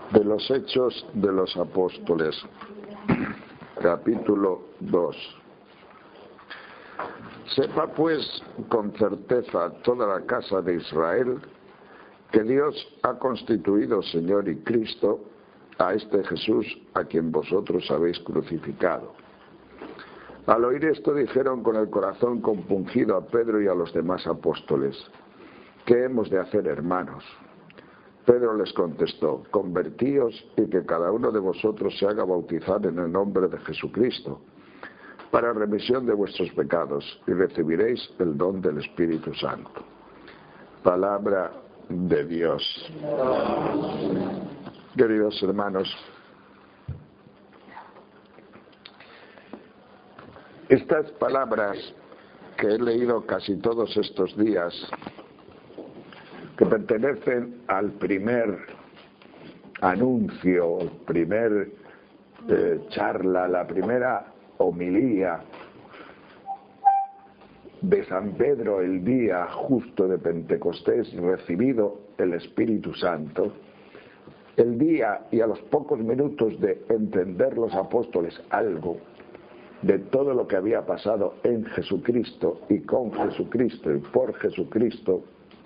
De los Hechos de los Apóstoles, capítulo 2. Sepa pues con certeza toda la casa de Israel que Dios ha constituido Señor y Cristo a este Jesús a quien vosotros habéis crucificado. Al oír esto dijeron con el corazón compungido a Pedro y a los demás apóstoles: ¿qué hemos de hacer, hermanos? Pedro les contestó: convertíos y que cada uno de vosotros se haga bautizar en el nombre de Jesucristo para remisión de vuestros pecados y recibiréis el don del Espíritu Santo. Palabra de Dios. Queridos hermanos, estas palabras que he leído casi todos estos días, que pertenecen al primer anuncio, el primer charla, la primera homilía de San Pedro el día justo de Pentecostés, recibido el Espíritu Santo, el día y a los pocos minutos de entender los apóstoles algo de todo lo que había pasado en Jesucristo y con Jesucristo y por Jesucristo,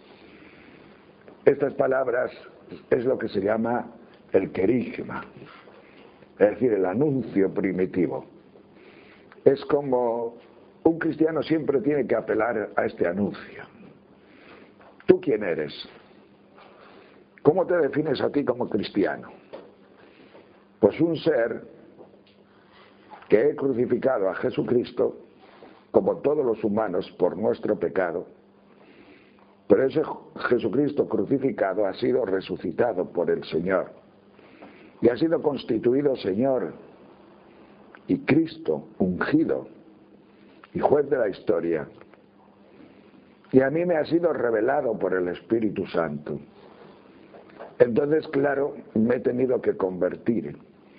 estas palabras es lo que se llama el querigma, es decir, el anuncio primitivo. Es como un cristiano siempre tiene que apelar a este anuncio. ¿Tú quién eres? ¿Cómo te defines a ti como cristiano? Pues un ser que he crucificado a Jesucristo, como todos los humanos, por nuestro pecado. Pero ese Jesucristo crucificado ha sido resucitado por el Señor y ha sido constituido Señor y Cristo ungido y juez de la historia. Y a mí me ha sido revelado por el Espíritu Santo. Entonces, claro, me he tenido que convertir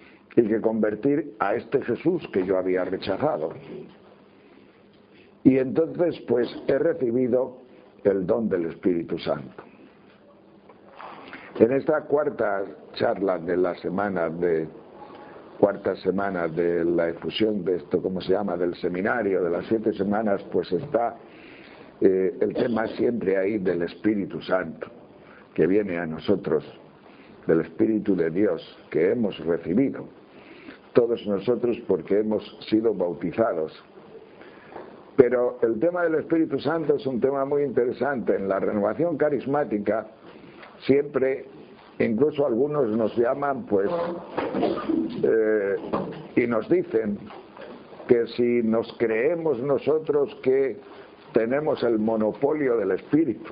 a este Jesús que yo había rechazado. Y entonces, pues, he recibido el don del Espíritu Santo. En esta cuarta charla de la semana cuarta semana de la efusión de esto, ¿cómo se llama?, del seminario de las 7 semanas, pues está el tema siempre ahí del Espíritu Santo, que viene a nosotros, del Espíritu de Dios, que hemos recibido, todos nosotros, porque hemos sido bautizados. Pero el tema del Espíritu Santo es un tema muy interesante. En la renovación carismática siempre, incluso algunos nos llaman y nos dicen que si nos creemos nosotros que tenemos el monopolio del Espíritu.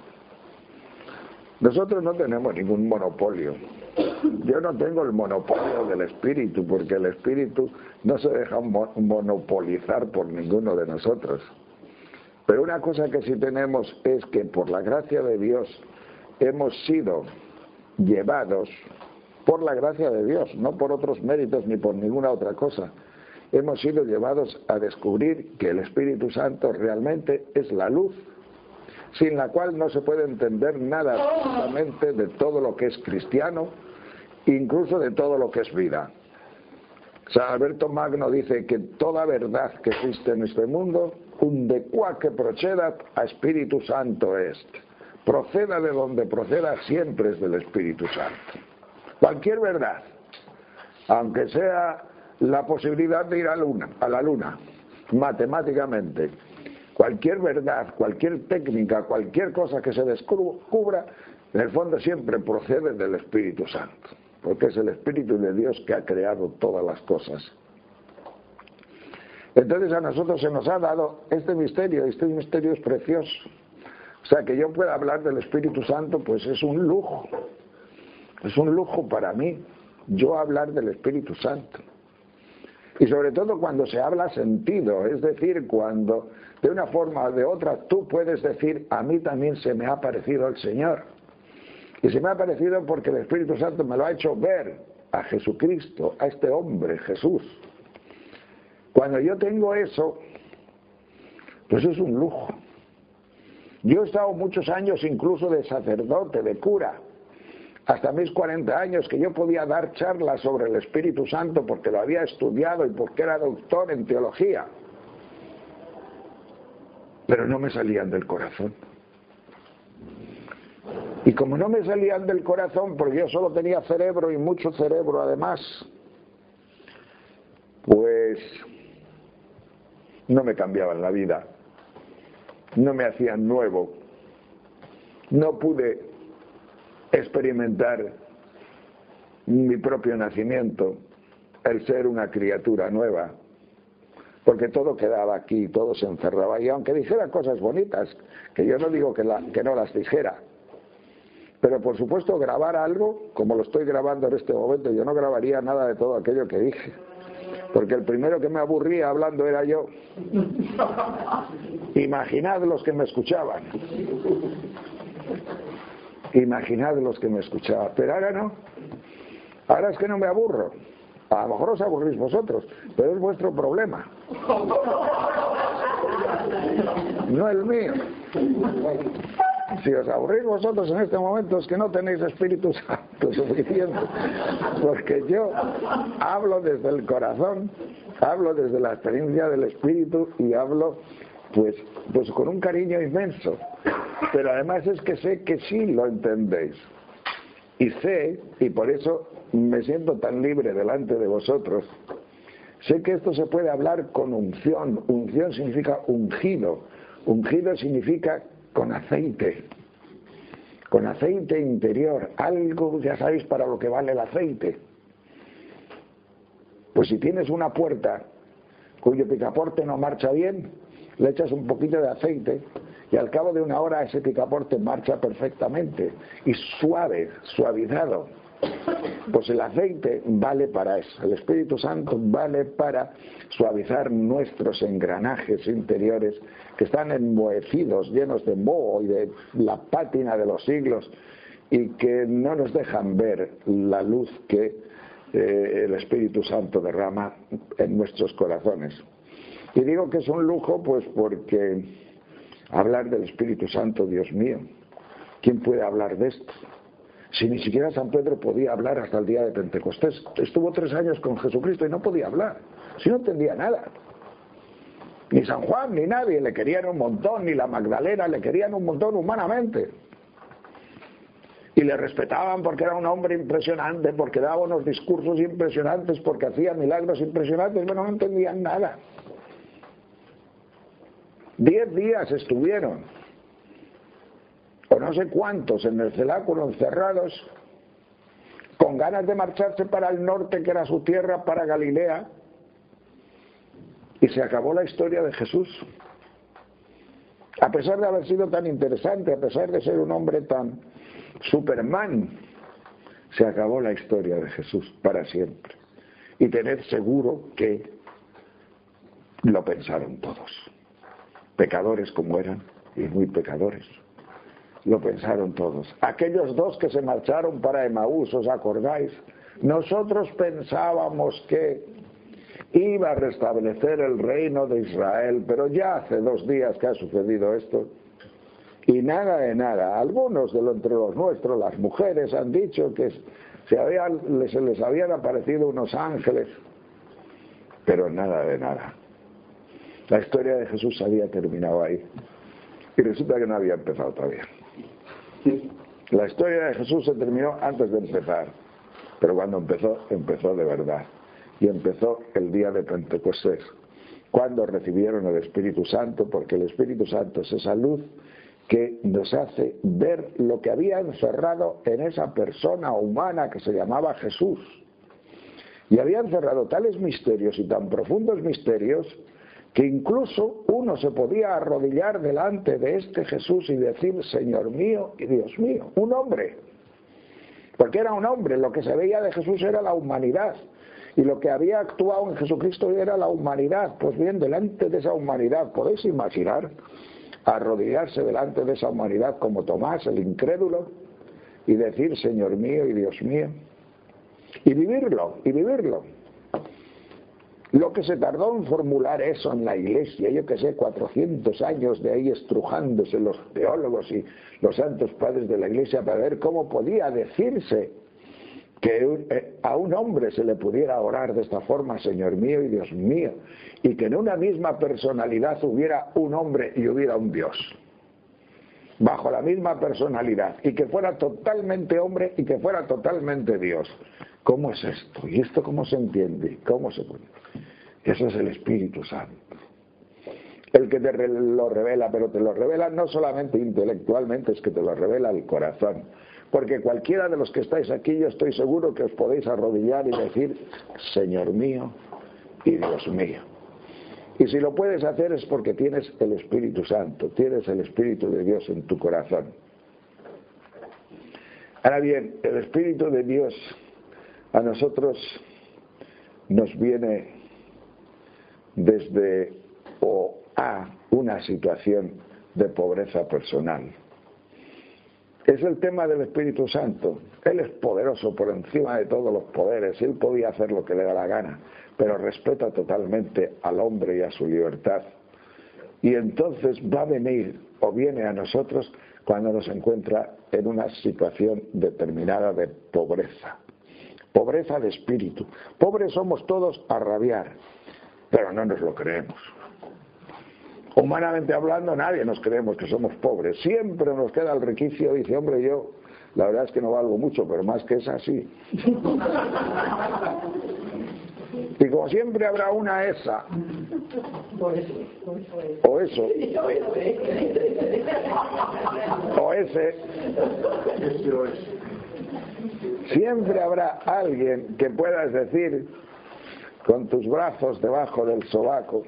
Nosotros no tenemos ningún monopolio. Yo no tengo el monopolio del Espíritu, porque el Espíritu no se deja monopolizar por ninguno de nosotros. Pero una cosa que sí tenemos es que por la gracia de Dios hemos sido llevados, por la gracia de Dios, no por otros méritos ni por ninguna otra cosa, hemos sido llevados a descubrir que el Espíritu Santo realmente es la luz, sin la cual no se puede entender nada absolutamente de todo lo que es cristiano, incluso de todo lo que es vida. San Alberto Magno dice que toda verdad que existe en este mundo, unde quaque procedat a Espíritu Santo est. Proceda de donde proceda, siempre es del Espíritu Santo. Cualquier verdad, aunque sea la posibilidad de ir a la luna, matemáticamente, cualquier verdad, cualquier técnica, cualquier cosa que se descubra, en el fondo siempre procede del Espíritu Santo, porque es el Espíritu de Dios que ha creado todas las cosas. Entonces a nosotros se nos ha dado este misterio es precioso. O sea, que yo pueda hablar del Espíritu Santo, pues es un lujo para mí, yo hablar del Espíritu Santo. Y sobre todo cuando se habla sentido, es decir, cuando de una forma o de otra tú puedes decir: a mí también se me ha aparecido el Señor. Y se me ha aparecido porque el Espíritu Santo me lo ha hecho ver a Jesucristo, a este hombre, Jesús. Cuando yo tengo eso, pues es un lujo. Yo he estado muchos años incluso de sacerdote, de cura, hasta mis 40 años, que yo podía dar charlas sobre el Espíritu Santo porque lo había estudiado y porque era doctor en teología, pero no me salían del corazón. Y como no me salían del corazón, porque yo solo tenía cerebro y mucho cerebro además, pues no me cambiaban la vida, no me hacían nuevo, no pude experimentar mi propio nacimiento, el ser una criatura nueva, porque todo quedaba aquí, todo se encerraba, y aunque dijera cosas bonitas, que yo no digo que no las dijera, pero por supuesto grabar algo, como lo estoy grabando en este momento, yo no grabaría nada de todo aquello que dije, porque el primero que me aburría hablando era yo. Imaginad los que me escuchaban. Imaginad los que me escuchaban. Pero ahora no. Ahora es que no me aburro. A lo mejor os aburrís vosotros, pero es vuestro problema. No el mío. Si os aburrís vosotros en este momento es que no tenéis Espíritu Santo suficiente, porque yo hablo desde el corazón, hablo desde la experiencia del Espíritu y hablo pues con un cariño inmenso, pero además es que sé que sí lo entendéis y sé, y por eso me siento tan libre delante de vosotros, sé que esto se puede hablar con unción. Unción significa ungido, ungido significa con aceite interior, algo, ya sabéis para lo que vale el aceite. Pues si tienes una puerta cuyo picaporte no marcha bien, le echas un poquito de aceite y al cabo de una hora ese picaporte marcha perfectamente y suavizado. Pues el aceite vale para eso, el Espíritu Santo vale para suavizar nuestros engranajes interiores que están enmohecidos, llenos de moho y de la pátina de los siglos y que no nos dejan ver la luz que el Espíritu Santo derrama en nuestros corazones. Y digo que es un lujo pues porque hablar del Espíritu Santo, Dios mío, ¿quién puede hablar de esto? Si ni siquiera San Pedro podía hablar hasta el día de Pentecostés. Estuvo 3 años con Jesucristo y no podía hablar. Si no entendía nada. Ni San Juan ni nadie le querían un montón, ni la Magdalena le querían un montón humanamente. Y le respetaban porque era un hombre impresionante, porque daba unos discursos impresionantes, porque hacía milagros impresionantes, pero no entendían nada. 10 días estuvieron, o no sé cuántos, en el cenáculo encerrados, con ganas de marcharse para el norte, que era su tierra, para Galilea, y se acabó la historia de Jesús. A pesar de haber sido tan interesante, a pesar de ser un hombre tan Superman, se acabó la historia de Jesús para siempre. Y tened seguro que lo pensaron todos, pecadores como eran, y muy pecadores. Lo pensaron todos. Aquellos 2 que se marcharon para Emaús, ¿os acordáis? Nosotros pensábamos que iba a restablecer el reino de Israel, pero ya hace 2 días que ha sucedido esto. Y nada de nada. Algunos entre los nuestros, las mujeres, han dicho que se les habían aparecido unos ángeles, pero nada de nada. La historia de Jesús había terminado ahí. Y resulta que no había empezado todavía. La historia de Jesús se terminó antes de empezar, pero cuando empezó de verdad. Y empezó el día de Pentecostés, cuando recibieron el Espíritu Santo, porque el Espíritu Santo es esa luz que nos hace ver lo que había encerrado en esa persona humana que se llamaba Jesús. Y había encerrado tales misterios y tan profundos misterios que incluso uno se podía arrodillar delante de este Jesús y decir, Señor mío y Dios mío, un hombre, porque era un hombre, lo que se veía de Jesús era la humanidad, y lo que había actuado en Jesucristo era la humanidad. Pues bien, delante de esa humanidad, ¿podéis imaginar arrodillarse delante de esa humanidad como Tomás, el incrédulo, y decir, Señor mío y Dios mío? Y vivirlo, y vivirlo. Lo que se tardó en formular eso en la Iglesia, yo que sé, 400 años de ahí estrujándose los teólogos y los santos padres de la Iglesia para ver cómo podía decirse que a un hombre se le pudiera orar de esta forma, Señor mío y Dios mío, y que en una misma personalidad hubiera un hombre y hubiera un Dios, bajo la misma personalidad, y que fuera totalmente hombre y que fuera totalmente Dios. ¿Cómo es esto? ¿Y esto cómo se entiende? ¿Cómo se puede? Eso es el Espíritu Santo, el que te lo revela, pero te lo revela no solamente intelectualmente, es que te lo revela el corazón. Porque cualquiera de los que estáis aquí, yo estoy seguro que os podéis arrodillar y decir, Señor mío y Dios mío. Y si lo puedes hacer es porque tienes el Espíritu Santo, tienes el Espíritu de Dios en tu corazón. Ahora bien, el Espíritu de Dios a nosotros nos viene desde o a una situación de pobreza personal. Es el tema del Espíritu Santo. Él es poderoso por encima de todos los poderes. Él podía hacer lo que le da la gana, pero respeta totalmente al hombre y a su libertad. Y entonces va a venir o viene a nosotros cuando nos encuentra en una situación determinada de pobreza. Pobreza de espíritu. Pobres somos todos a rabiar, pero no nos lo creemos. Humanamente hablando, nadie nos creemos que somos pobres. Siempre nos queda el requicio, dice, hombre, yo la verdad es que no valgo mucho, pero más que esa sí. Y como siempre habrá una esa, o eso, o ese, siempre habrá alguien que puedas decir con tus brazos debajo del sobaco,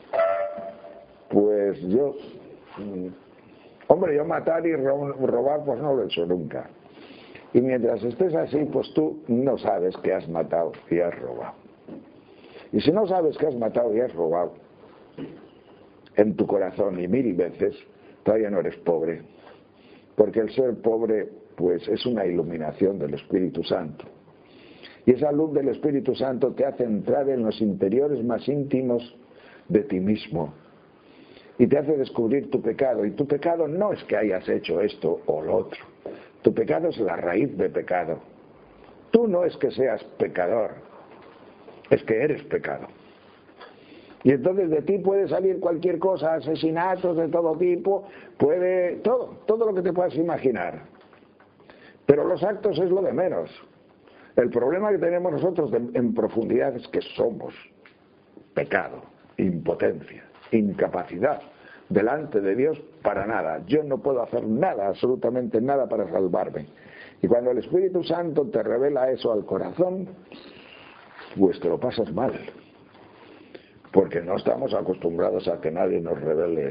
pues yo, hombre, yo matar y robar pues no lo he hecho nunca. Y mientras estés así, pues tú no sabes que has matado y has robado. Y si no sabes que has matado y has robado en tu corazón y 1000 veces, todavía no eres pobre. Porque el ser pobre, pues es una iluminación del Espíritu Santo. Y esa luz del Espíritu Santo te hace entrar en los interiores más íntimos de ti mismo. Y te hace descubrir tu pecado. Y tu pecado no es que hayas hecho esto o lo otro. Tu pecado es la raíz de pecado. Tú no es que seas pecador, es que eres pecado. Y entonces de ti puede salir cualquier cosa, asesinatos de todo tipo, todo lo que te puedas imaginar. Pero los actos es lo de menos. El problema que tenemos nosotros en profundidad es que somos pecado, impotencia, incapacidad delante de Dios para nada. Yo no puedo hacer nada, absolutamente nada para salvarme. Y cuando el Espíritu Santo te revela eso al corazón, pues te lo pasas mal. Porque no estamos acostumbrados a que nadie nos revele.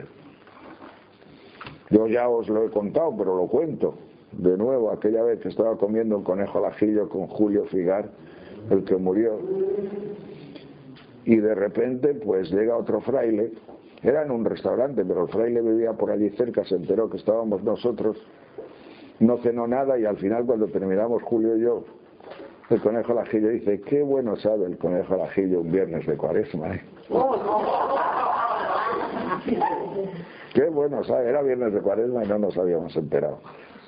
Yo ya os lo he contado, pero lo cuento de nuevo. Aquella vez que estaba comiendo un conejo al ajillo con Julio Figar, el que murió, y de repente pues llega otro fraile. Era en un restaurante, pero el fraile vivía por allí cerca, se enteró que estábamos nosotros, no cenó nada y al final cuando terminamos Julio y yo, el conejo al ajillo dice, qué bueno sabe el conejo al ajillo un viernes de Cuaresma, ¿eh? Qué bueno sabe, era viernes de Cuaresma y no nos habíamos enterado.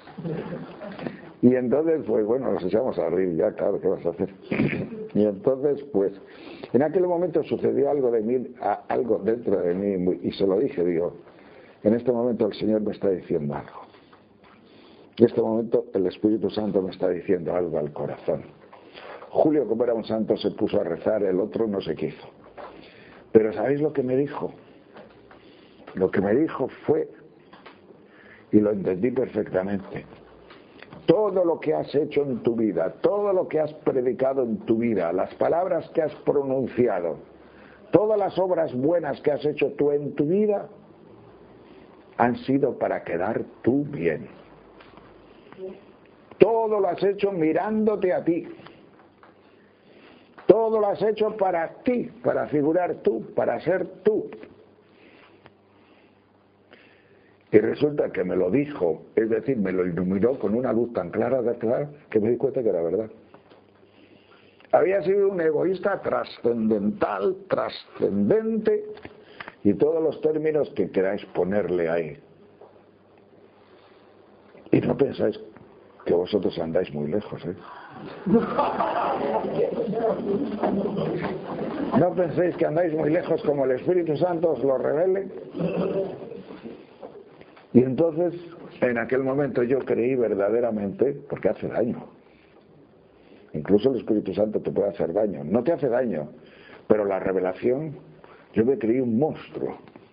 Y entonces, pues bueno, nos echamos a reír, ya claro, ¿qué vas a hacer? Y entonces, pues, en aquel momento sucedió algo de mí, algo dentro de mí, y se lo dije, digo, en este momento el Señor me está diciendo algo. En este momento el Espíritu Santo me está diciendo algo al corazón. Julio, como era un santo, se puso a rezar, el otro no se quiso. Pero ¿sabéis lo que me dijo? Lo que me dijo fue, y lo entendí perfectamente, todo lo que has hecho en tu vida, todo lo que has predicado en tu vida, las palabras que has pronunciado, todas las obras buenas que has hecho tú en tu vida, han sido para quedar tú bien. Todo lo has hecho mirándote a ti. Todo lo has hecho para ti, para figurar tú, para ser tú. Y resulta que me lo dijo, es decir, me lo iluminó con una luz tan clara que me di cuenta que era verdad. Había sido un egoísta trascendental, trascendente, y todos los términos que queráis ponerle ahí. Y no pensáis que vosotros andáis muy lejos, ¿eh? No penséis que andáis muy lejos como el Espíritu Santo os lo revele. Y entonces, en aquel momento yo creí verdaderamente, porque hace daño. Incluso el Espíritu Santo te puede hacer daño. No te hace daño, pero la revelación, yo me creí un monstruo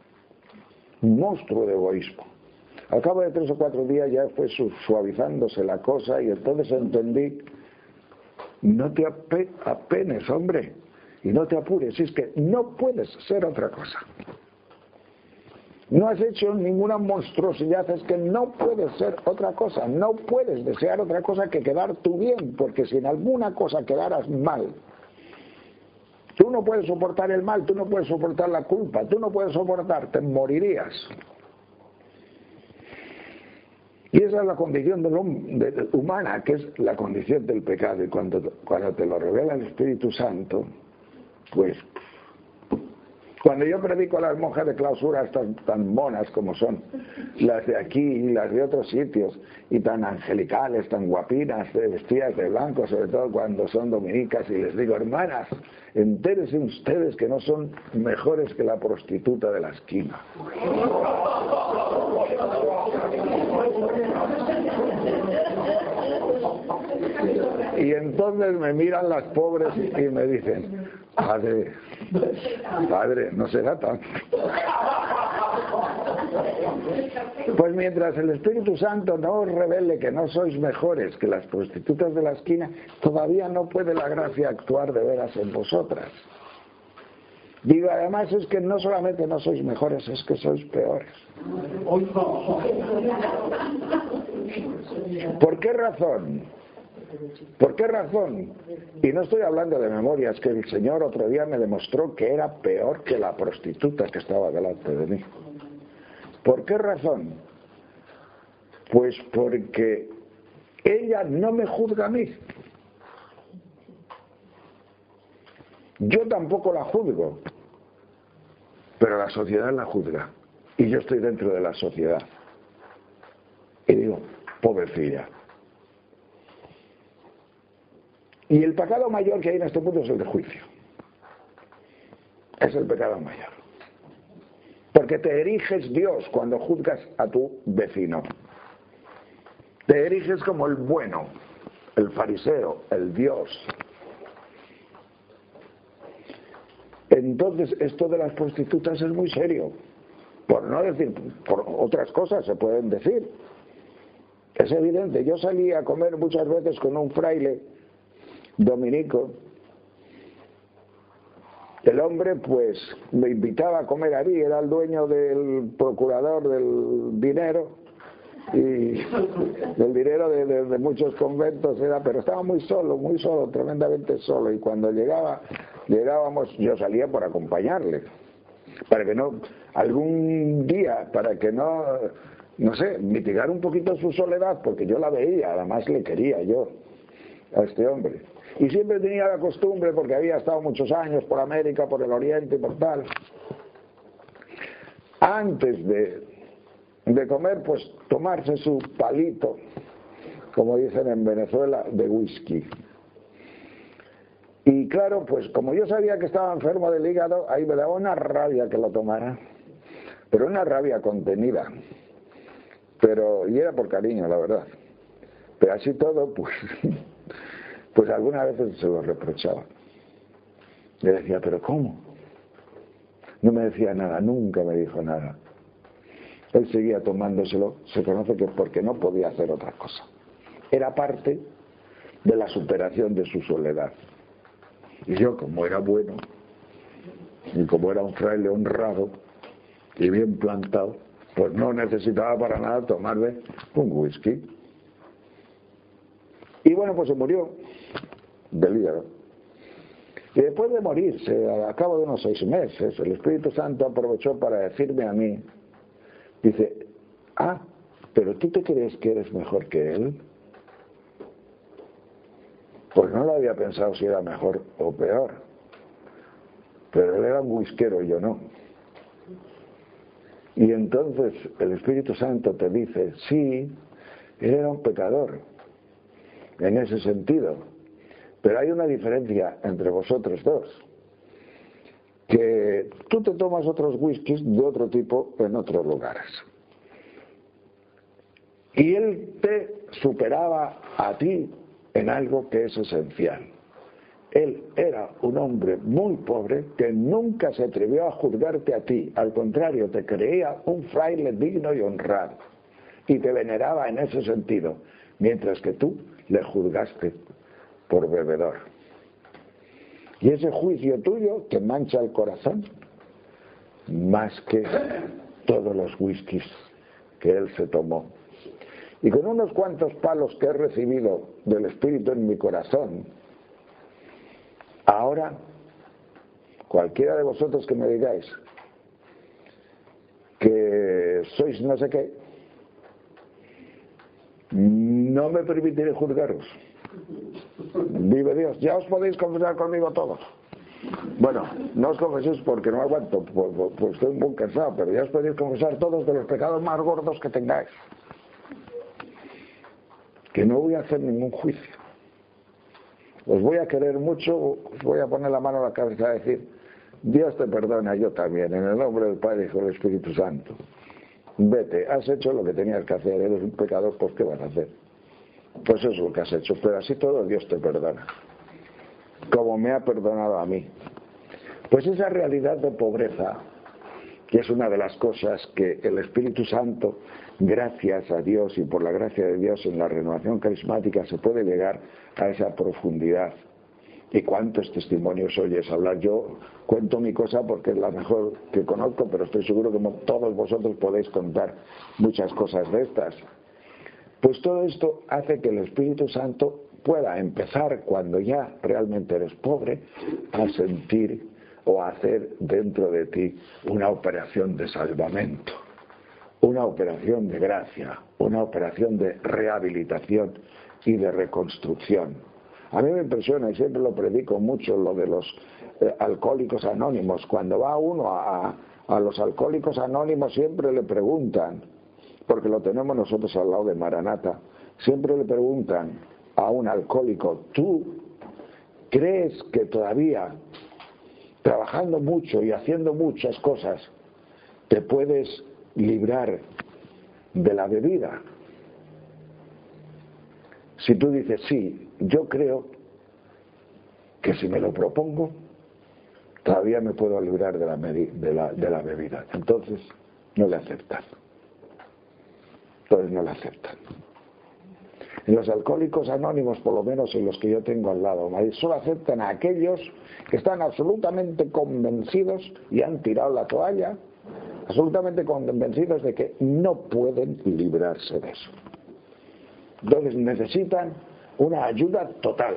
de egoísmo. Al cabo de 3 o 4 días ya fue suavizándose la cosa y entonces entendí, no te apenes, hombre, y no te apures, es que no puedes ser otra cosa. No has hecho ninguna monstruosidad, es que no puedes ser otra cosa, no puedes desear otra cosa que quedar tú bien, porque si en alguna cosa quedaras mal, tú no puedes soportar el mal, tú no puedes soportar la culpa, tú no puedes soportar, te morirías. Y esa es la condición humana, que es la condición del pecado. Y cuando te lo revela el Espíritu Santo, pues, cuando yo predico a las monjas de clausura tan monas como son las de aquí y las de otros sitios, y tan angelicales, tan guapinas, vestidas de blanco, sobre todo cuando son dominicas, y les digo, hermanas, entérense ustedes que no son mejores que la prostituta de la esquina. Y entonces me miran las pobres y me dicen, padre, no será tanto. Pues mientras el Espíritu Santo no os revele que no sois mejores que las prostitutas de la esquina, todavía no puede la gracia actuar de veras en vosotras. Digo, además es que no solamente no sois mejores, es que sois peores. ¿Por qué razón? ¿Por qué razón? Y no estoy hablando de memoria, es que el Señor otro día me demostró que era peor que la prostituta que estaba delante de mí. ¿Por qué razón? Pues porque ella no me juzga a mí. Yo tampoco la juzgo, pero la sociedad la juzga. Y yo estoy dentro de la sociedad. Y digo, pobrecilla. Y el pecado mayor que hay en este mundo es el de juicio. Es el pecado mayor. Porque te eriges Dios cuando juzgas a tu vecino. Te eriges como el bueno, el fariseo, el Dios. Entonces, esto de las prostitutas es muy serio. Por no decir, por otras cosas se pueden decir. Es evidente, yo salí a comer muchas veces con un fraile dominico. El hombre pues me invitaba a comer allí, era el dueño del procurador del dinero y del dinero de muchos conventos era, pero estaba muy solo, tremendamente solo, y cuando llegábamos, yo salía por acompañarle, para que no, algún día, para que no sé, mitigar un poquito su soledad, porque yo la veía, además le quería yo a este hombre. Y siempre tenía la costumbre, porque había estado muchos años por América, por el Oriente y por tal, antes de comer, pues tomarse su palito, como dicen en Venezuela, de whisky. Y claro, pues como yo sabía que estaba enfermo del hígado, ahí me daba una rabia que lo tomara, pero una rabia contenida. Y era por cariño, la verdad. Pero así todo, pues algunas veces se lo reprochaba. Le decía, ¿pero cómo? No me decía nada, nunca me dijo nada. Él seguía tomándoselo, se conoce que porque no podía hacer otra cosa. Era parte de la superación de su soledad. Y yo, como era bueno, y como era un fraile honrado y bien plantado, pues no necesitaba para nada tomarme un whisky. Y bueno, pues se murió del hígado. Y después de morirse, a cabo de unos 6 meses, el Espíritu Santo aprovechó para decirme a mí, dice, ¿pero tú te crees que eres mejor que él? Pues no lo había pensado si era mejor o peor. Pero él era un whiskero y yo no. Y entonces el Espíritu Santo te dice, sí, él era un pecador, en ese sentido. Pero hay una diferencia entre vosotros dos. Que tú te tomas otros whiskies de otro tipo en otros lugares. Y él te superaba a ti en algo que es esencial. Él era un hombre muy pobre que nunca se atrevió a juzgarte a ti. Al contrario, te creía un fraile digno y honrado. Y te veneraba en ese sentido. Mientras que tú le juzgaste por bebedor. Y ese juicio tuyo te mancha el corazón más que todos los whiskies que él se tomó. Y con unos cuantos palos que he recibido del Espíritu en mi corazón, ahora, cualquiera de vosotros que me digáis que sois no sé qué, no me permitiré juzgaros. Vive Dios. Ya os podéis confesar conmigo todos. Bueno, no os confeséis porque no aguanto, pues estoy un poco cansado, pero ya os podéis confesar todos de los pecados más gordos que tengáis. Que no voy a hacer ningún juicio. Os voy a querer mucho, os voy a poner la mano a la cabeza y decir, Dios te perdona, yo también, en el nombre del Padre, Hijo y del Espíritu Santo. Vete, has hecho lo que tenías que hacer, eres un pecador, pues ¿qué vas a hacer? Pues eso es lo que has hecho, pero así todo Dios te perdona, como me ha perdonado a mí. Pues esa realidad de pobreza, que es una de las cosas que el Espíritu Santo, gracias a Dios y por la gracia de Dios en la renovación carismática, se puede llegar a esa profundidad. ¿Y cuántos testimonios oyes hablar? Yo cuento mi cosa porque es la mejor que conozco, pero estoy seguro que todos vosotros podéis contar muchas cosas de estas. Pues todo esto hace que el Espíritu Santo pueda empezar, cuando ya realmente eres pobre, a sentir o a hacer dentro de ti una operación de salvamento, una operación de gracia, una operación de rehabilitación y de reconstrucción. A mí me impresiona, y siempre lo predico mucho, lo de los alcohólicos anónimos. Cuando va uno a los alcohólicos anónimos siempre le preguntan, porque lo tenemos nosotros al lado de Maranata, siempre le preguntan a un alcohólico, ¿tú crees que todavía, trabajando mucho y haciendo muchas cosas, te puedes librar de la bebida? Si tú dices, sí, yo creo que si me lo propongo, todavía me puedo librar de la bebida. Entonces, no le aceptan. Entonces no la aceptan. En los alcohólicos anónimos, por lo menos en los que yo tengo al lado, solo aceptan a aquellos que están absolutamente convencidos y han tirado la toalla, absolutamente convencidos de que no pueden librarse de eso. Entonces necesitan una ayuda total.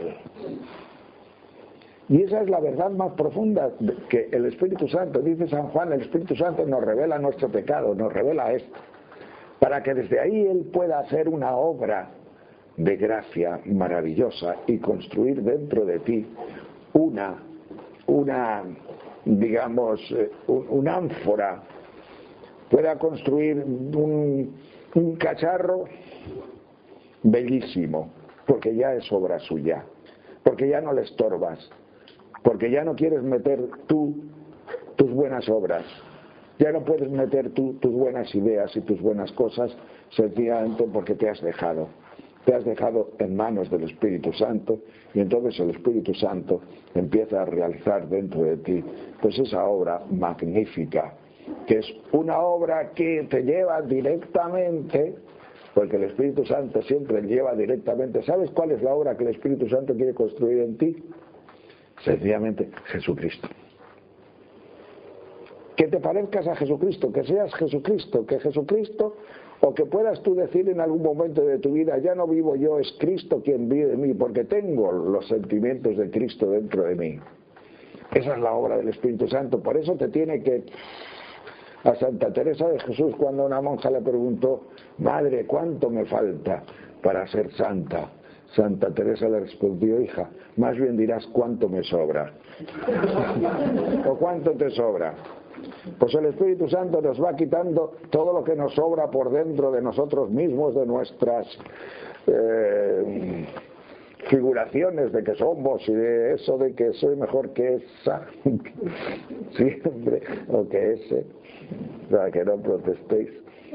Y esa es la verdad más profunda que el Espíritu Santo, dice San Juan, el Espíritu Santo nos revela nuestro pecado, nos revela esto, para que desde ahí Él pueda hacer una obra de gracia maravillosa y construir dentro de ti una ánfora, pueda construir un cacharro bellísimo, porque ya es obra suya, porque ya no le estorbas, porque ya no quieres meter tú tus buenas obras. Ya no puedes meter tú tus buenas ideas y tus buenas cosas sencillamente porque te has dejado en manos del Espíritu Santo, y entonces el Espíritu Santo empieza a realizar dentro de ti pues esa obra magnífica, que es una obra que te lleva directamente, porque el Espíritu Santo siempre lleva directamente. ¿Sabes cuál es la obra que el Espíritu Santo quiere construir en ti? Sencillamente Jesucristo. Que te parezcas a Jesucristo, que seas Jesucristo, que Jesucristo, o que puedas tú decir en algún momento de tu vida, ya no vivo yo, es Cristo quien vive en mí, porque tengo los sentimientos de Cristo dentro de mí. Esa es la obra del Espíritu Santo. Por eso te tiene que... A Santa Teresa de Jesús, cuando una monja le preguntó, madre, ¿cuánto me falta para ser santa? Santa Teresa le respondió: hija, más bien dirás cuánto me sobra. ¿O cuánto te sobra? Pues el Espíritu Santo nos va quitando todo lo que nos sobra por dentro de nosotros mismos, de nuestras figuraciones de que somos y de eso de que soy mejor que esa siempre, o que ese, para que no protestéis.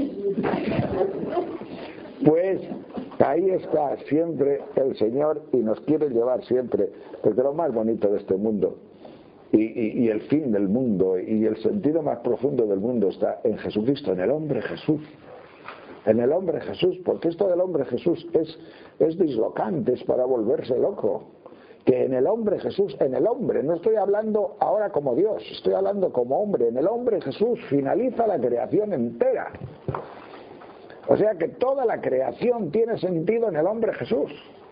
Pues ahí está siempre el Señor y nos quiere llevar siempre, porque lo más bonito de este mundo y el fin del mundo y el sentido más profundo del mundo está en Jesucristo, en el hombre Jesús. En el hombre Jesús, porque esto del hombre Jesús es dislocante, es para volverse loco. Que en el hombre Jesús, en el hombre, no estoy hablando ahora como Dios, estoy hablando como hombre, en el hombre Jesús finaliza la creación entera. O sea que toda la creación tiene sentido en el hombre Jesús.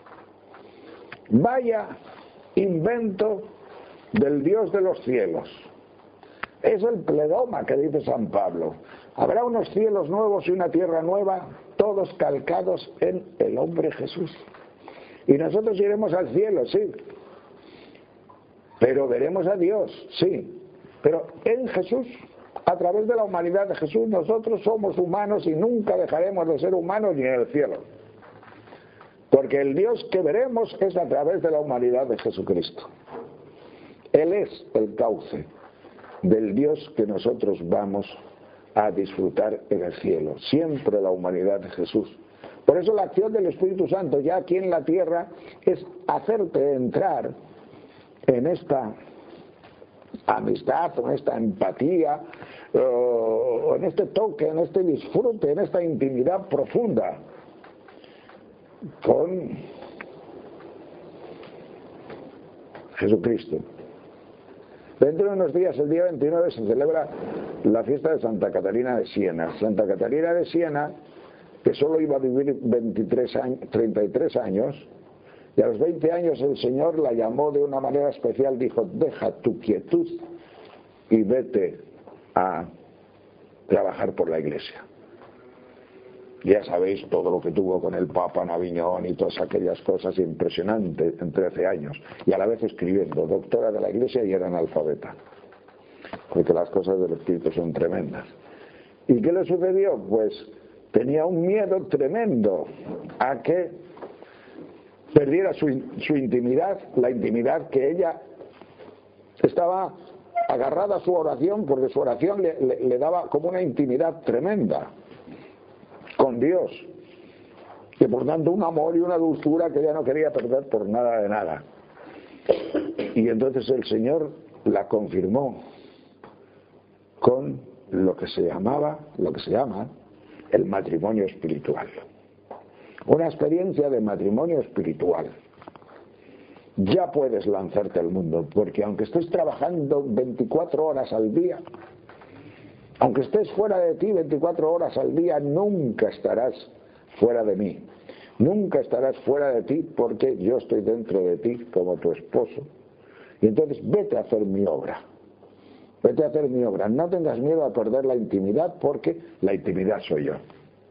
Vaya invento del Dios de los cielos. Es el pledoma que dice San Pablo. Habrá unos cielos nuevos y una tierra nueva, todos calcados en el hombre Jesús. Y nosotros iremos al cielo, sí. Pero veremos a Dios, sí. Pero en Jesús, a través de la humanidad de Jesús, nosotros somos humanos y nunca dejaremos de ser humanos ni en el cielo. Porque el Dios que veremos es a través de la humanidad de Jesucristo. Él es el cauce del Dios que nosotros vamos a disfrutar en el cielo. Siempre la humanidad de Jesús. Por eso la acción del Espíritu Santo ya aquí en la tierra es hacerte entrar en esta amistad, en esta empatía, o en este toque, en este disfrute, en esta intimidad profunda con Jesucristo. Dentro de unos días, el día 29, se celebra la fiesta de Santa Catarina de Siena. Santa Catarina de Siena, que solo iba a vivir 33 años, y a los 20 años el Señor la llamó de una manera especial, dijo: deja tu quietud y vete a trabajar por la Iglesia. Ya sabéis todo lo que tuvo con el Papa en Aviñón y todas aquellas cosas impresionantes en 13 años, y a la vez escribiendo, doctora de la Iglesia, y era analfabeta, porque las cosas del Espíritu son tremendas. ¿Y qué le sucedió? Pues tenía un miedo tremendo a que perdiera su intimidad, la intimidad que ella estaba agarrada a su oración, porque su oración le daba como una intimidad tremenda con Dios, que por tanto un amor y una dulzura que ella no quería perder por nada de nada. Y entonces el Señor la confirmó con lo que se llama el matrimonio espiritual. Una experiencia de matrimonio espiritual. Ya puedes lanzarte al mundo, porque aunque estés trabajando 24 horas al día, aunque estés fuera de ti 24 horas al día, nunca estarás fuera de mí. Nunca estarás fuera de ti, porque yo estoy dentro de ti como tu esposo. Y entonces vete a hacer mi obra. Vete a hacer mi obra. No tengas miedo a perder la intimidad, porque la intimidad soy yo.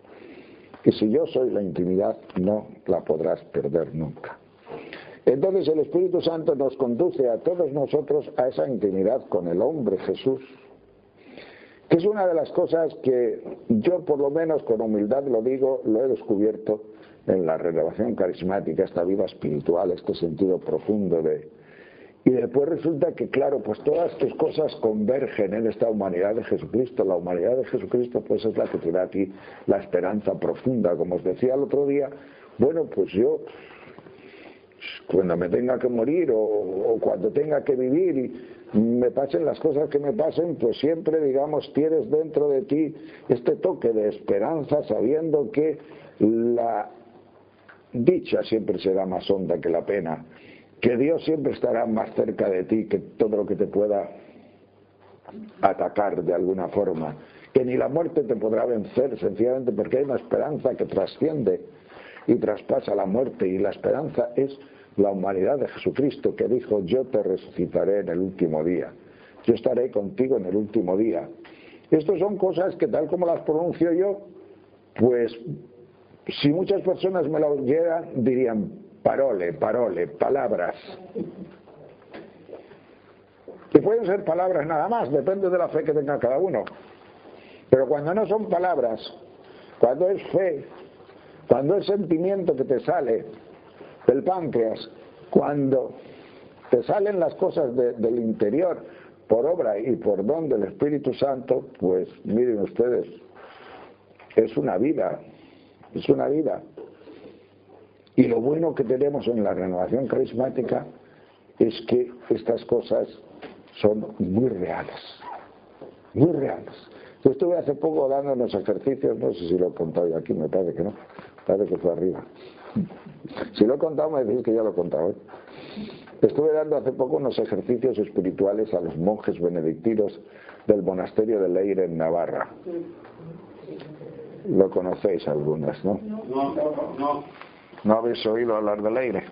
Y si yo soy la intimidad, no la podrás perder nunca. Entonces el Espíritu Santo nos conduce a todos nosotros a esa intimidad con el hombre Jesús, que es una de las cosas que yo, por lo menos con humildad lo digo, lo he descubierto en la renovación carismática, esta vida espiritual, este sentido profundo de... Y después resulta que, claro, pues todas estas cosas convergen en esta humanidad de Jesucristo. La humanidad de Jesucristo pues es la que te da a ti la esperanza profunda. Como os decía el otro día, bueno, pues yo, cuando me tenga que morir o cuando tenga que vivir y me pasen las cosas que me pasen, pues siempre, digamos, tienes dentro de ti este toque de esperanza, sabiendo que la dicha siempre será más honda que la pena, que Dios siempre estará más cerca de ti que todo lo que te pueda atacar de alguna forma, que ni la muerte te podrá vencer, sencillamente porque hay una esperanza que trasciende y traspasa la muerte, y la esperanza es la humanidad de Jesucristo, que dijo: yo te resucitaré en el último día, yo estaré contigo en el último día. Estas son cosas que, tal como las pronuncio yo, pues si muchas personas me las oyeran dirían: parole, palabras. Y pueden ser palabras nada más, depende de la fe que tenga cada uno. Pero cuando no son palabras, cuando es fe, cuando es sentimiento que te sale del páncreas, cuando te salen las cosas del interior por obra y por don del Espíritu Santo, pues miren ustedes, es una vida. Y lo bueno que tenemos en la renovación carismática es que estas cosas son muy reales. Muy reales. Yo estuve hace poco dando unos ejercicios, no sé si lo he contado yo aquí, me parece que no, parece que fue arriba. Si lo he contado me decís que ya lo he contado, ¿eh? Estuve dando hace poco unos ejercicios espirituales a los monjes benedictinos del monasterio de Leire en Navarra. Lo conocéis algunas, ¿no? No. ¿No habéis oído hablar de Leire?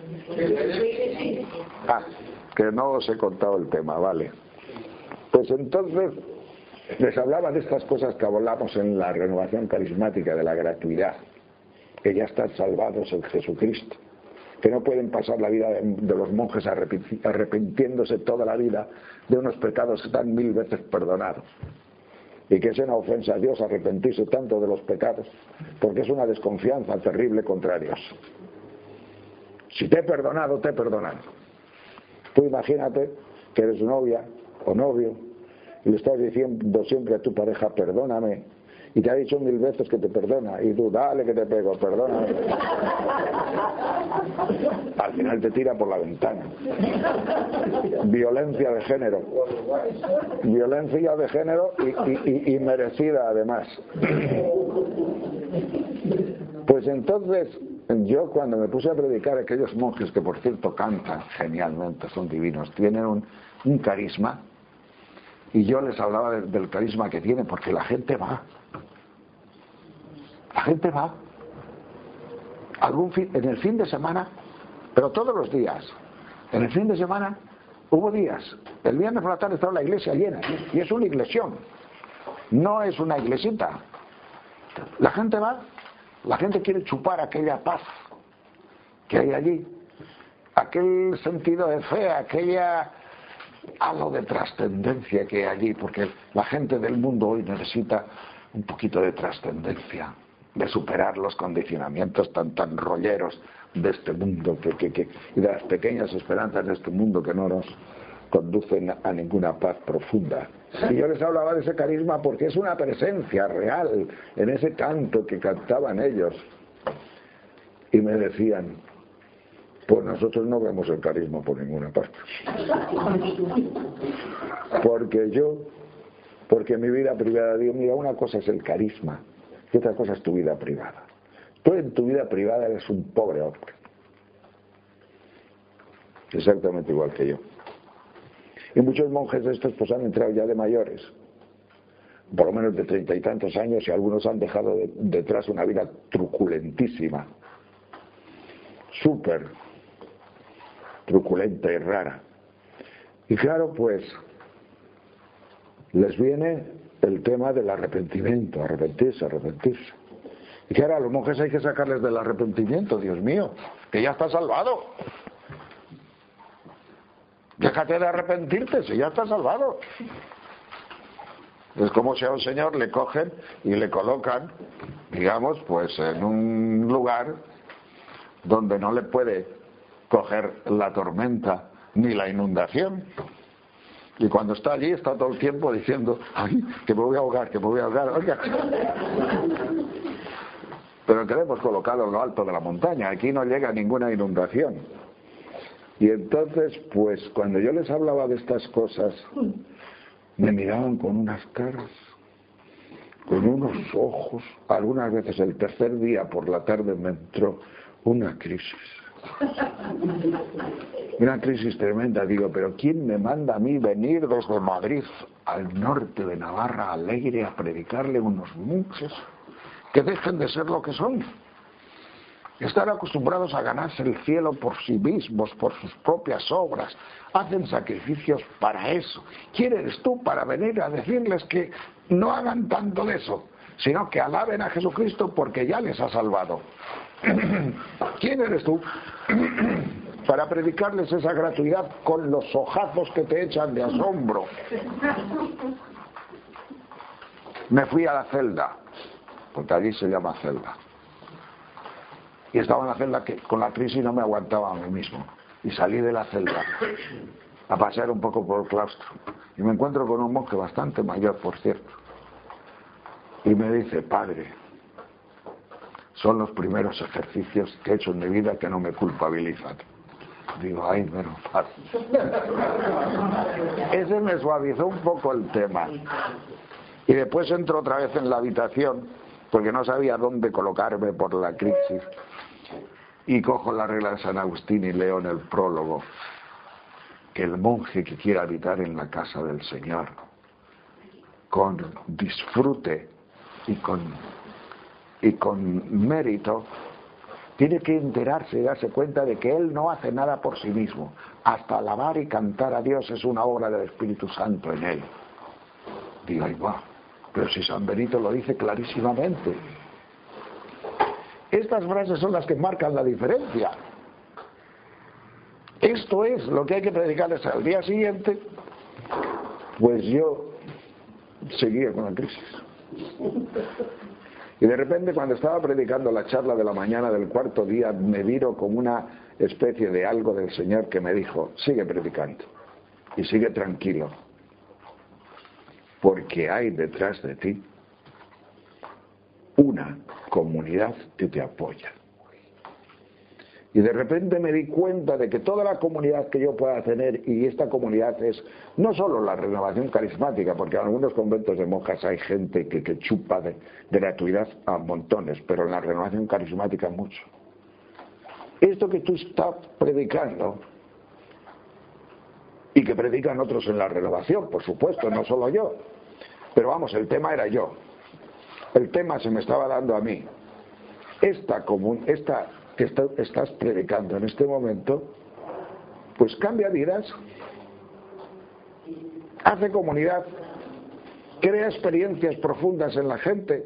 Ah, que no os he contado el tema, vale. Pues entonces les hablaba de estas cosas que hablamos en la renovación carismática, de la gratuidad, que ya están salvados en Jesucristo, que no pueden pasar la vida de los monjes arrepintiéndose toda la vida de unos pecados que están 1000 veces perdonados, y que es una ofensa a Dios arrepentirse tanto de los pecados, porque es una desconfianza terrible contra Dios. Si te he perdonado, te he perdonado. Tú imagínate que eres novia o novio y le estás diciendo siempre a tu pareja, perdóname, y te ha dicho 1000 veces que te perdona, y tú, dale que te pego, perdóname. Al final te tira por la ventana. Violencia de género. Violencia de género y merecida además. Pues entonces, yo cuando me puse a predicar a aquellos monjes que por cierto cantan genialmente, son divinos, tienen un carisma, y yo les hablaba del carisma que tienen, porque la gente va. La gente va. En el fin de semana, pero todos los días. En el fin de semana hubo días. El viernes por la tarde estaba la iglesia llena, y es una iglesión. No es una iglesita. La gente va. La gente quiere chupar aquella paz que hay allí, aquel sentido de fe, aquella halo de trascendencia que hay allí, porque la gente del mundo hoy necesita un poquito de trascendencia, de superar los condicionamientos tan rolleros de este mundo y de las pequeñas esperanzas de este mundo que no nos conducen a ninguna paz profunda. Y yo les hablaba de ese carisma porque es una presencia real en ese canto que cantaban ellos. Y me decían, pues nosotros no vemos el carisma por ninguna parte. Porque mi vida privada, digo, mira, una cosa es el carisma y otra cosa es tu vida privada. Tú en tu vida privada eres un pobre hombre. Exactamente igual que yo. Y muchos monjes de estos pues han entrado ya de mayores, por lo menos de 30 y tantos años, y algunos han dejado detrás una vida truculentísima, súper truculenta y rara. Y claro, pues les viene el tema del arrepentimiento, arrepentirse. Y que ahora a los monjes hay que sacarles del arrepentimiento, Dios mío, que ya está salvado. Déjate de arrepentirte, si ya está salvado. Es como si a un señor le cogen y le colocan, digamos, pues en un lugar donde no le puede coger la tormenta ni la inundación. Y cuando está allí está todo el tiempo diciendo, ay, que me voy a ahogar, oiga. Pero que le hemos colocado en lo alto de la montaña, aquí no llega ninguna inundación. Y entonces, pues, cuando yo les hablaba de estas cosas, me miraban con unas caras, con unos ojos. Algunas veces el tercer día por la tarde me entró una crisis. Una crisis tremenda. Digo, pero ¿quién me manda a mí venir desde Madrid al norte de Navarra, a Leire, a predicarle a unos monjes que dejen de ser lo que son? Están acostumbrados a ganarse el cielo por sí mismos, por sus propias obras. Hacen sacrificios para eso. ¿Quién eres tú para venir a decirles que no hagan tanto de eso, sino que alaben a Jesucristo porque ya les ha salvado? ¿Quién eres tú para predicarles esa gratuidad con los ojazos que te echan de asombro? Me fui a la celda, porque allí se llama celda, y estaba en la celda que con la crisis no me aguantaba a mí mismo, y salí de la celda a pasear un poco por el claustro, y me encuentro con un monje bastante mayor, por cierto, y me dice: padre, son los primeros ejercicios que he hecho en mi vida que no me culpabilizan. Digo, ay, menos mal. Ese me suavizó un poco el tema. Y después entro otra vez en la habitación, porque no sabía dónde colocarme por la crisis, y cojo la regla de San Agustín y leo en el prólogo que el monje que quiera habitar en la casa del Señor con disfrute y con mérito, tiene que enterarse y darse cuenta de que él no hace nada por sí mismo. Hasta alabar y cantar a Dios es una obra del Espíritu Santo en él. Digo, ay, wow, pero si San Benito lo dice clarísimamente. Estas frases son las que marcan la diferencia. Esto es lo que hay que predicarles al día siguiente. Pues yo seguía con la crisis. Y de repente, cuando estaba predicando la charla de la mañana del cuarto día, me vino como una especie de algo del Señor que me dijo: sigue predicando y sigue tranquilo, porque hay detrás de ti una comunidad que te apoya. Y de repente me di cuenta de que toda la comunidad que yo pueda tener, y esta comunidad es no solo la renovación carismática, porque en algunos conventos de monjas hay gente que chupa de gratuidad a montones, pero en la renovación carismática mucho. Esto que tú estás predicando, y que predican otros en la renovación, por supuesto, no solo yo, pero vamos, el tema era yo. El tema se me estaba dando a mí. Esta que estás predicando en este momento, pues cambia vidas, hace comunidad, crea experiencias profundas en la gente.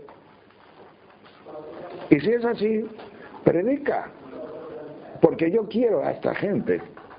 Y si es así, predica, porque yo quiero a esta gente.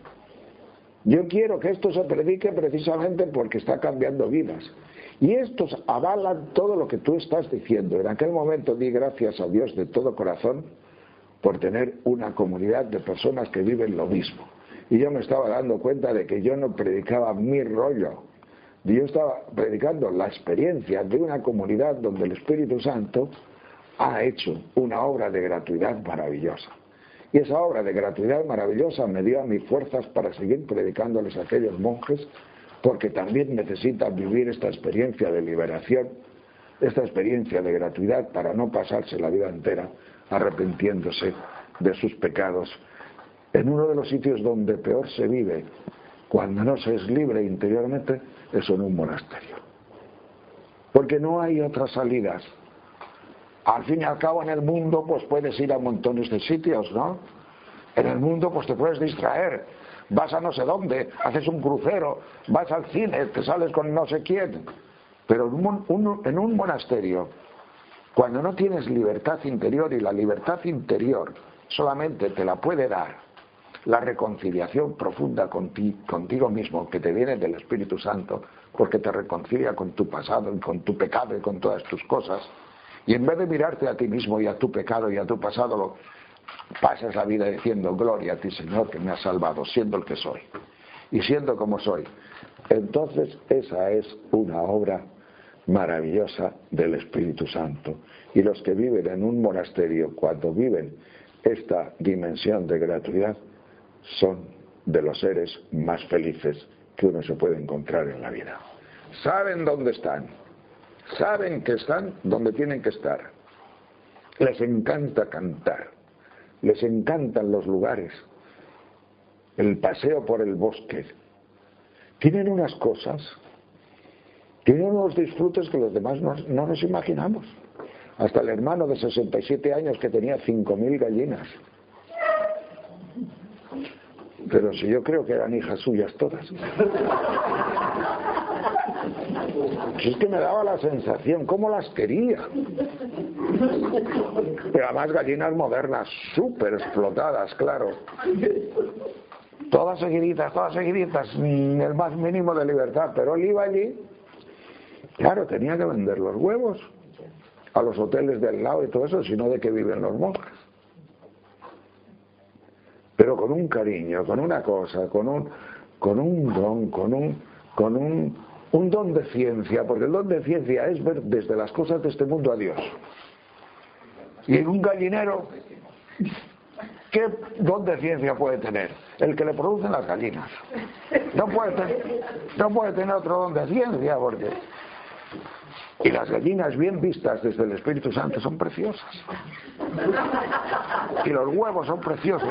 Yo quiero que esto se predique precisamente porque está cambiando vidas. Y estos avalan todo lo que tú estás diciendo. En aquel momento di gracias a Dios de todo corazón por tener una comunidad de personas que viven lo mismo. Y yo me estaba dando cuenta de que yo no predicaba mi rollo. Yo estaba predicando la experiencia de una comunidad donde el Espíritu Santo ha hecho una obra de gratuidad maravillosa. Y esa obra de gratuidad maravillosa me dio a mí fuerzas para seguir predicándoles a aquellos monjes, porque también necesitan vivir esta experiencia de liberación, esta experiencia de gratuidad, para no pasarse la vida entera arrepintiéndose de sus pecados. En uno de los sitios donde peor se vive cuando no se es libre interiormente es en un monasterio, porque no hay otras salidas. Al fin y al cabo, en el mundo pues puedes ir a montones de sitios, ¿no? En el mundo pues te puedes distraer, vas a no sé dónde, haces un crucero, vas al cine, te sales con no sé quién. Pero en un monasterio, cuando no tienes libertad interior, y la libertad interior solamente te la puede dar la reconciliación profunda contigo mismo, que te viene del Espíritu Santo, porque te reconcilia con tu pasado y con tu pecado y con todas tus cosas, y en vez de mirarte a ti mismo y a tu pecado y a tu pasado, pasas la vida diciendo: gloria a ti, Señor, que me has salvado, siendo el que soy y siendo como soy. Entonces esa es una obra maravillosa del Espíritu Santo. Y los que viven en un monasterio, cuando viven esta dimensión de gratuidad, son de los seres más felices que uno se puede encontrar en la vida. Saben dónde están, saben que están donde tienen que estar. Les encanta cantar, les encantan los lugares, el paseo por el bosque. Tienen unas cosas, tienen unos disfrutes que los demás no nos imaginamos. Hasta el hermano de 67 años que tenía 5.000 gallinas. Pero si yo creo que eran hijas suyas todas. Si es que me daba la sensación, cómo las quería. Pero además gallinas modernas, súper explotadas, claro. Todas seguiditas, sin el más mínimo de libertad. Pero él iba allí, claro, tenía que vender los huevos a los hoteles del lado y todo eso, sino de que viven los monjes. Pero con un cariño, con una cosa, con un don, un don de ciencia, porque el don de ciencia es ver desde las cosas de este mundo a Dios. Y en un gallinero, ¿qué don de ciencia puede tener? El que le producen las gallinas. No puede tener otro don de ciencia, porque... Y las gallinas bien vistas desde el Espíritu Santo son preciosas. Y los huevos son preciosos.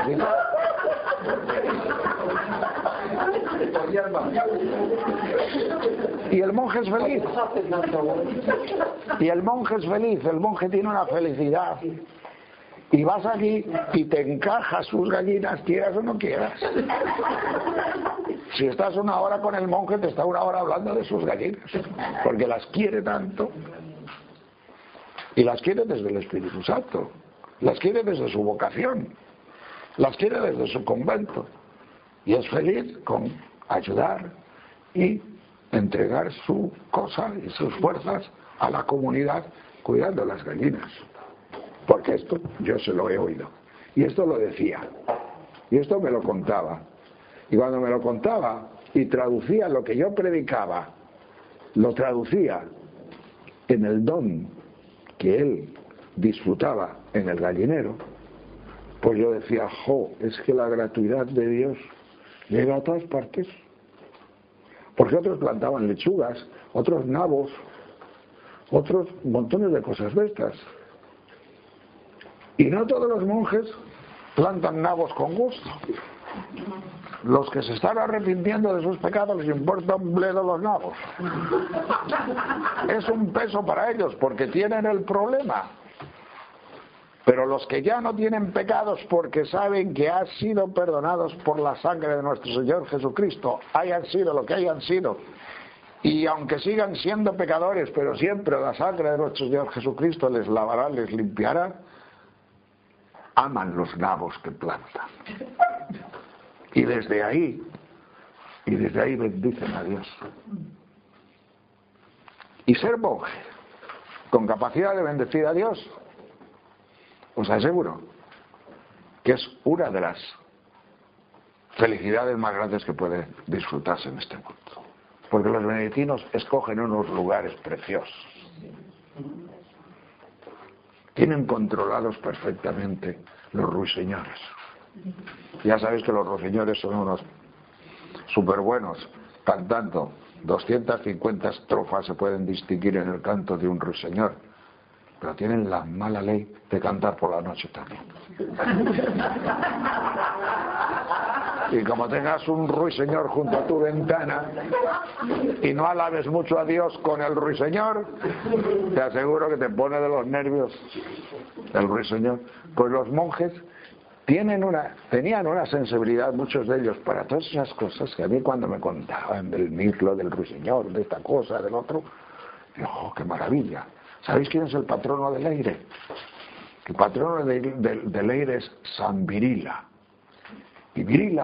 Y el monje es feliz. Y el monje es feliz. El monje tiene una felicidad. Y vas allí y te encajas sus gallinas, quieras o no quieras. Si estás una hora con el monje, te está una hora hablando de sus gallinas, porque las quiere tanto. Y las quiere desde el Espíritu Santo, las quiere desde su vocación, las quiere desde su convento. Y es feliz con ayudar y entregar su cosa y sus fuerzas a la comunidad cuidando las gallinas. Porque esto yo se lo he oído. Y esto lo decía. Y esto me lo contaba. Y cuando me lo contaba y traducía lo que yo predicaba, lo traducía en el don que él disfrutaba en el gallinero, pues yo decía, es que la gratuidad de Dios llega a todas partes. Porque otros plantaban lechugas, otros nabos, otros montones de cosas de estas. Y no todos los monjes plantan nabos con gusto. Los que se están arrepintiendo de sus pecados les importa un bledo los nabos. Es un peso para ellos porque tienen el problema. Pero los que ya no tienen pecados porque saben que han sido perdonados por la sangre de nuestro Señor Jesucristo, hayan sido lo que hayan sido, y aunque sigan siendo pecadores, pero siempre la sangre de nuestro Señor Jesucristo les lavará, les limpiará, aman los nabos que plantan. Y desde ahí bendicen a Dios. Y ser monje, con capacidad de bendecir a Dios, os aseguro que es una de las felicidades más grandes que puede disfrutarse en este mundo. Porque los benedictinos escogen unos lugares preciosos. Tienen controlados perfectamente los ruiseñores. Ya sabéis que los ruiseñores son unos súper buenos cantando. 250 estrofas se pueden distinguir en el canto de un ruiseñor, pero tienen la mala ley de cantar por la noche también. Y como tengas un ruiseñor junto a tu ventana y no alabes mucho a Dios con el ruiseñor, te aseguro que te pone de los nervios el ruiseñor. Pues los monjes tenían una sensibilidad, muchos de ellos, para todas esas cosas que a mí cuando me contaban del mirlo, del ruiseñor, de esta cosa, del otro, digo, qué maravilla. ¿Sabéis quién es el patrono de Leire? El patrono de Leire es San Virila. Y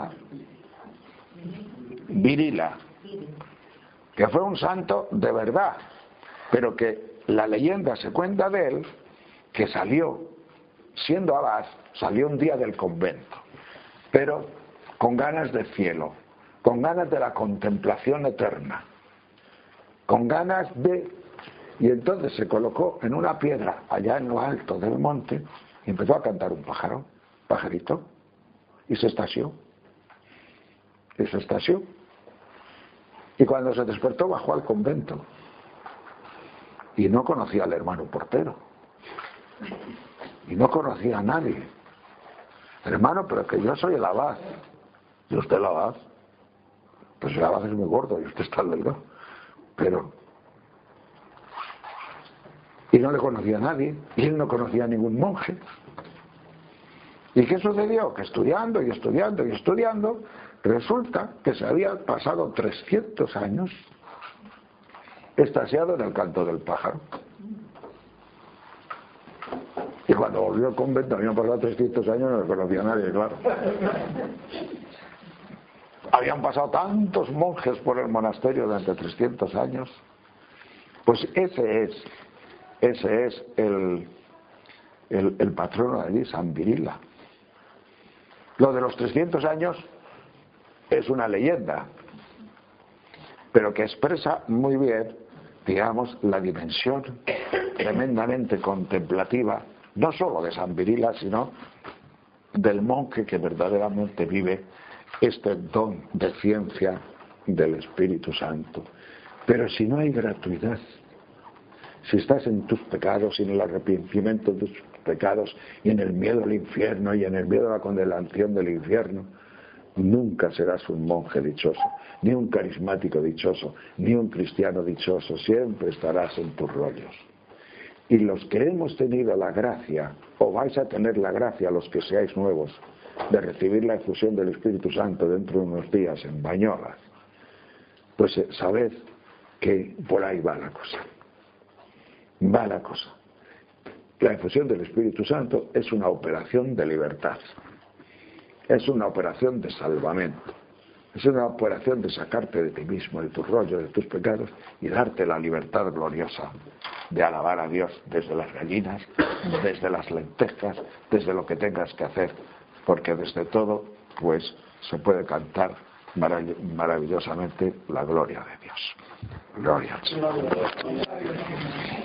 Virila, que fue un santo de verdad, pero que la leyenda se cuenta de él, que salió, siendo abad, salió un día del convento, pero con ganas de cielo, con ganas de la contemplación eterna, con ganas de... Y entonces se colocó en una piedra allá en lo alto del monte y empezó a cantar un pajarito, y se extasió. Y cuando se despertó bajó al convento y no conocía al hermano portero y no conocía a nadie. Hermano, pero que yo soy el abad. ¿Y usted el abad? Pues el abad es muy gordo y usted está delgado. Pero... Y no le conocía a nadie, y él no conocía a ningún monje. ¿Y qué sucedió? Que estudiando, resulta que se había pasado 300 años extasiado en el canto del pájaro. Y cuando volvió al convento, habían pasado 300 años, no lo conocía nadie, claro. Habían pasado tantos monjes por el monasterio durante 300 años. Pues ese es el patrono de allí, San Virila. Lo de los 300 años es una leyenda, pero que expresa muy bien, digamos, la dimensión tremendamente contemplativa, no solo de San Virila, sino del monje que verdaderamente vive este don de ciencia del Espíritu Santo. Pero si no hay gratuidad, si estás en tus pecados y en el arrepentimiento de tus pecados y en el miedo al infierno y en el miedo a la condenación del infierno, nunca serás un monje dichoso, ni un carismático dichoso, ni un cristiano dichoso. Siempre estarás en tus rollos. Y los que hemos tenido la gracia, o vais a tener la gracia, los que seáis nuevos, de recibir la efusión del Espíritu Santo dentro de unos días en Bañolas, pues sabed que por ahí va la cosa. Va la cosa. La efusión del Espíritu Santo es una operación de libertad. Es una operación de salvamento. Es una operación de sacarte de ti mismo, de tus rollos, de tus pecados y darte la libertad gloriosa de alabar a Dios desde las gallinas, desde las lentejas, desde lo que tengas que hacer, porque desde todo, pues, se puede cantar maravillosamente la gloria de Dios. Gloria al Señor.